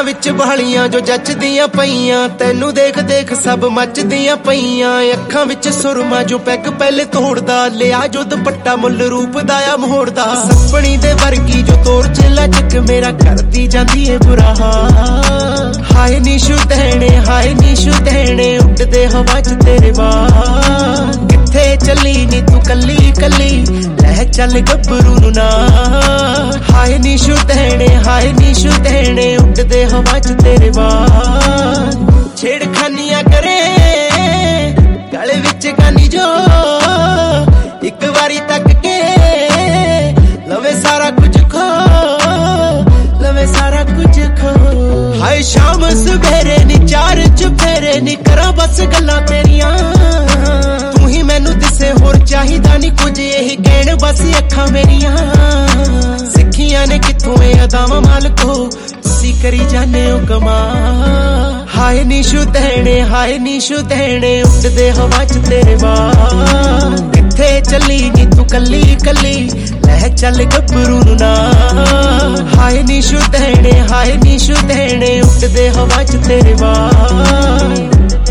ਅੱਖਾਂ ਵਿੱਚ ਬਹਾਲੀਆਂ ਜੋ ਜੱਚਦੀਆਂ ਪਈਆਂ, ਤੈਨੂੰ ਦੇਖ ਦੇਖ ਸਭ ਮੱਚਦੀਆਂ ਪਈਆਂ। ਅੱਖਾਂ ਵਿੱਚ ਸੁਰਮਾ ਜੋ ਪੈਗ ਪਹਿਲੇ ਤੋੜਦਾ, ਲਿਆ ਜੋ ਦੁਪੱਟਾ ਮੁੱਲ ਰੂਪ ਦਾ ਆ ਮੋੜਦਾ। ਸੱਪਣੀ ਦੇ ਵਰਗੀ ਜੋ ਤੋਰ ਚ ਲਚਕ ਮੇਰਾ ਕਰਦੀ ਜਾਂਦੀ ਏ ਬੁਰਾ ਹਾਲ। ਹਾਏ ਨੀਸ਼ੂ ਦੇਣੇ, ਹਾਏ ਨੀਸ਼ੂ ਦੇਣੇ, ਉੱਡਦੇ ਹਵਾ ਚ ਤੇਰੇ ਵਾਲ। ਕਿੱਥੇ ਚੱਲੀ ਨੀ ਤੂੰ ਕੱਲੀ ਕੱਲੀ, ਲੈ ਚੱਲ ਗੱਭਰੂ ਨੂੰ ਨਾਲ। ਹਾਏ ਨੀਸ਼ੂ ਦੇਣੇ, ਹਾਏ ਨੀਸ਼ੂ ਦੇਣੇ, ਉੱਡਦੇ ਹਵਾ ਚ ਤੇਰੇ ਵਾਲ। ਛੇੜਖਾਨੀਆਂ ਕਰੇ ਗਲੇ ਵਿੱਚ ਗਾਨੀ ਜੋ, ਇੱਕ ਵਾਰੀ ਤੱਕ ਕੇ ਲਵੇ ਸਾਰਾ ਕੁਝ ਖੋ, ਲਵੇ ਸਾਰਾ ਕੁਝ ਖੋ। ਹਾਏ ਸ਼ਾਮ ਸਵੇਰੇ ਨੀ ਚਾਰ ਚੁਫੇਰੇ ਨੀ ਕਰਾਂ ਬਸ ਗੱਲਾਂ ਤੇਰੀਆਂ। ਤੂੰ ਹੀ ਮੈਨੂੰ ਦਿਸੇ ਹੋਰ ਚਾਹੀਦਾ ਨੀ ਕੁਝ, ਇਹੀ ਕਹਿਣ ਬਸ ਅੱਖਾਂ ਮੇਰੀਆਂ। ਸਿੱਖੀਆਂ ਨੇ ਕਿੱਥੋਂ ਇਹ ਅਦਾਵਾਂ ਮਾਲਕੋ, ਤੁਸੀਂ ਕਰੀ ਜਾਨੇ ਹੋ ਕਮਾਲ। ਹਾਏ ਨੀਸ਼ੂ ਦੇਣੇ, ਹਾਏ ਨੀਸ਼ੂ ਦੇਣੇ, ਉੱਡਦੇ ਹਵਾ ਚ ਤੇਰੇ ਵਾਲ। ਕਿੱਥੇ ਚੱਲੀ ਨੀ ਤੂੰ ਕੱਲੀ ਕੱਲੀ, ਲੈ ਚੱਲ ਗੱਭਰੂ ਨੂੰ ਨਾਲ। ਹਾਏ ਨੀਸ਼ੂ ਦੇਣੇ, ਹਾਏ ਨੀਸ਼ੂ ਦੇਣੇ, ਉੱਡਦੇ ਹਵਾ ਚ ਤੇਰੇ ਵਾਲ।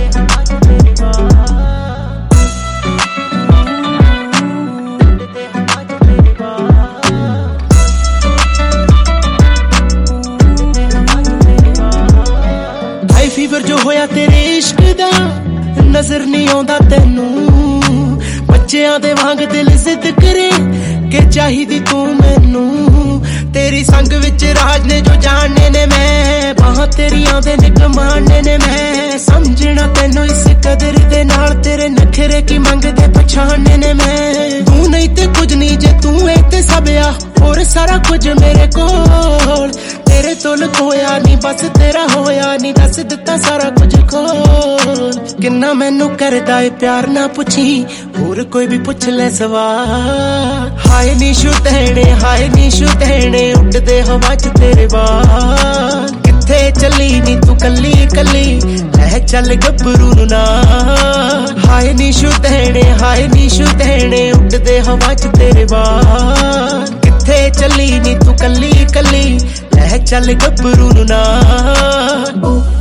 ਫੀਵਰ ਜੋ ਹੋਇਆ ਤੇਰੇ ਇਸ਼ਕ ਦਾ, ਨਜ਼ਰ ਨਹੀਂ ਆਉਂਦਾ ਤੈਨੂੰ। ਬੱਚਿਆਂ ਦੇ ਵਾਂਗ ਦਿਲ ਜ਼ਿੱਦ ਕਰੇ ਕਿ ਚਾਹੀਦੀ ਤੂੰ ਮੈਨੂੰ। ਤੇਰੀ ਸੰਗ ਵਿੱਚ ਰਾਜ ਨੇ ਜੋ ਜਾਣਨੇ ਨੇ ਮੈਂ, ਬਾਹਾਂ ਤੇਰੀਆਂ ਦੇ ਨਿਕਮਾਣੇ ਨੇ ਮੈਂ। ਸਮਝਣਾ ਤੈਨੂੰ ਇਸ ਕਦਰ ਦੇ ਨਾਲ, ਤੇਰੇ ਨਖਰੇ ਕੀ ਮੰਗਦੇ ਪਛਾਣਨੇ ਨੇ ਮੈਂ। ਤੂੰ ਨਹੀਂ ਤੇ ਕੁਝ ਨਹੀਂ ਜੇ ਤੂੰ ਏ ਤੇ ਸਭ ਆ, ਹੋਰ ਸਾਰਾ ਕੁਝ ਮੇਰੇ ਕੋਲ। ਤੇਰੇ ਤੋਂ ਲੁਕੋਇਆ ਨੀ ਬਸ ਤੇਰਾ ਹੋਇਆ ਨੀ, ਦੱਸ ਦਿੱਤਾ ਸਾਰਾ ਕੁਝ ਖੋਲ। ਕਿੰਨਾ ਮੈਨੂੰ ਕਰਦਾ ਏ ਪਿਆਰ ਨਾ ਪੁੱਛੀ, ਹੋਰ ਕੋਈ ਵੀ ਪੁੱਛ ਲੈ ਸਵਾਲ। ਹਾਏ ਨੀਸ਼ੂ ਦੇਣੇ, ਹਾਏ ਨੀਸ਼ੂ ਦੇਣੇ, ਉੱਡਦੇ ਹਵਾ ਚ ਤੇਰੇ ਵਾਲ। ਕਿੱਥੇ ਚੱਲੀ ਨੀ ਤੂੰ ਕੱਲੀ ਕੱਲੀ, ਲੈ ਚੱਲ ਗੱਭਰੂ ਨੂੰ ਨਾਲ। ਹਾਏ ਨੀਸ਼ੂ ਦੇਣੇ, ਹਾਏ ਨੀਸ਼ੂ ਦੇਣੇ, ਉੱਡਦੇ ਹਵਾ ਚ ਤੇਰੇ ਵਾਲ। ਕਿੱਥੇ ਚੱਲੀ ਨੀ ਤੂੰ ਕੱਲੀ ਕੱਲੀ, ਲੈ ਚੱਲ ਗੱਭਰੂ ਨੂੰ ਨਾਲ।